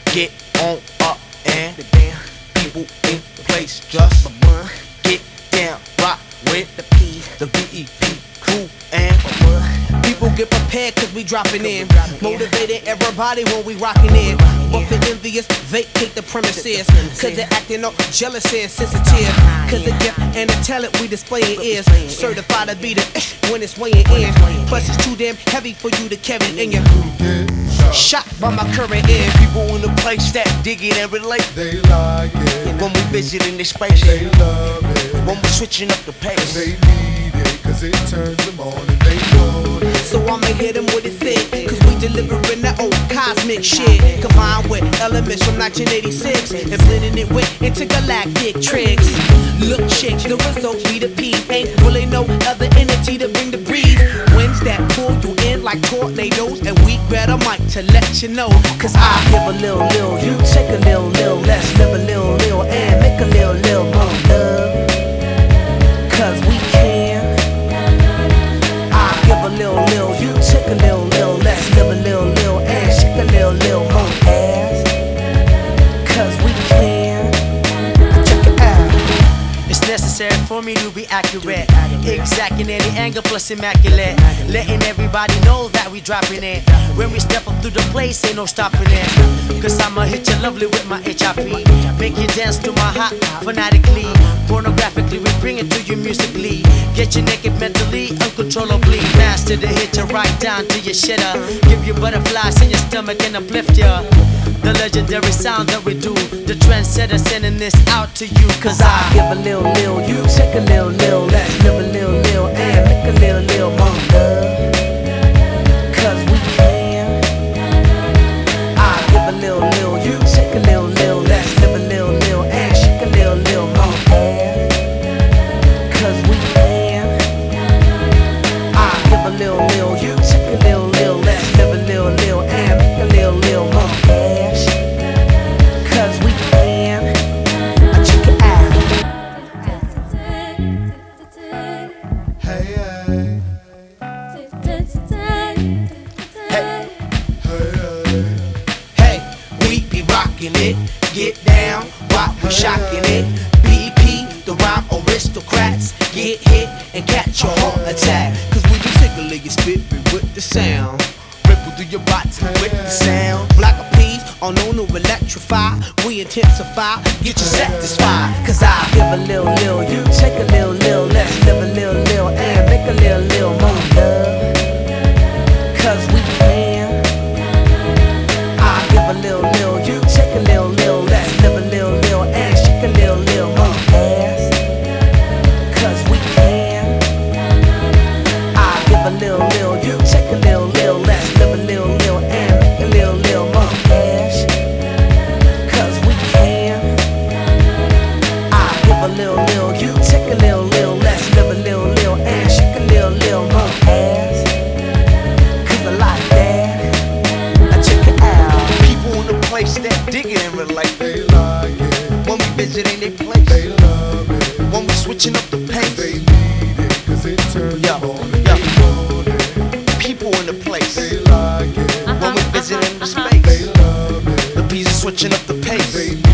get on up and the damn people in the place just get down, rock with the P, the BEP crew and people get prepared cause we dropping in, motivating everybody when we rocking in. But the envious vacate the premises, cause they're acting all jealous and sensitive. Cause the gift and the talent we displaying is certified to be the when it's weighing in. Plus it's too damn heavy for you to carry in your shot by my current end. People in the place that dig it and relate, they like it. When we visiting the space, they love it. When we switching up the pace, they need it, cause it turns them on and they want it. So I'ma hit them with it thick, cause we delivering that old cosmic shit, combined with elements from 1986 and blending it with intergalactic tricks. Look, chick, the result be the P. Ain't really no other entity to bring the breeze. Winds that pull you in like tornadoes, and we grab a mic to let you know. Cause I give a little, you take a little, let's live a little, and make a little more love. Cause we can. I give a little, you take a little, let's live a little, and shake a little more ass. Cause we can. Check it out. It's necessary for me to be accurate, exact in any angle plus immaculate, letting everybody know that we dropping it. When we step up through the place, ain't no stopping it. Cause I'ma hit you lovely with my HIP, make you dance to my hot fanatically. Pornographically, we bring it to you musically. Get you naked mentally, uncontrollably. Master to hit you right down to your shitter. Give you butterflies in your stomach and uplift ya. The legendary sound that we do, the trendsetter sending this out to you. Cause I give a little, you take a little, let's live a little, and make a little more love. Cause we can. I give a little, you take a little, let's live a little, and shake a little more ass. Cause we can. I give a little, you take a little, let's live a little, and make a little more cash. Cause we can. Check it out. Hey, we be rocking it, get down, rock, we shocking it. BP, the rhyme aristocrats, get hit and catch your heart attack. Cause we be tickling your spirit with the sound, ripple through your body with the sound. Black of peas, on no electrify, we intensify, get you satisfied. Cause I give a little, you take a little, let's live a little, and make a little more love. Cause we can. I give a little, you take a little, let's live a little, and shake a little more ass. Cause we can. I give a little, you take a little, let's live a little, and make a little more cash. Cause we can. I give a little, you take a little, let's live a little, and shake a little more ass. Cause I like that. Now check it out. people in the place that dig it and relate, They like it. when we visiting their place, They love it. when we switching up the pace, They need it, cause it turns them on and they want it. people in the place, They like it. when we visiting the They space, love it. the P's are switching up the pace. They